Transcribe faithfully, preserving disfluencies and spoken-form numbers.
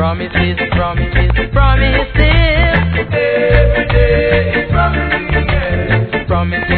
promises, promises, promises. Every day is promising, yes. Promises.